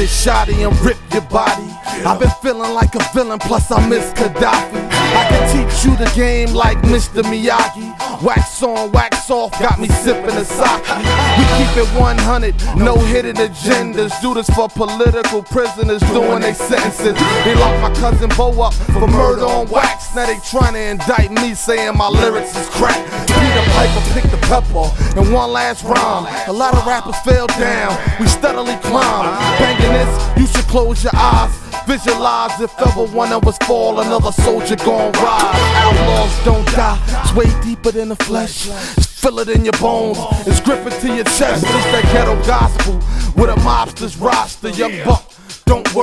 get shoddy and rip your body. I've been feeling like a villain, plus I miss Gaddafi. I can teach you the game like Mr. Miyagi. Wax on, wax off, got me sipping the sake. We keep it 100, no hidden agendas. Do this for political prisoners doing their sentences. They locked my cousin Bo up for murder on wax. Now they trying to indict me, saying my lyrics is crack. Peter Piper picked the pepper, and one last rhyme. A lot of rappers fell down, we steadily climb. Banging this, you should close your eyes. Visualize if ever one of us fall, another soldier gon' rise. Outlaws don't die, it's way deeper than the flesh. It's feel it in your bones, it's grip it to your chest. It's that ghetto gospel with a mobster's roster. Young buck, don't worry.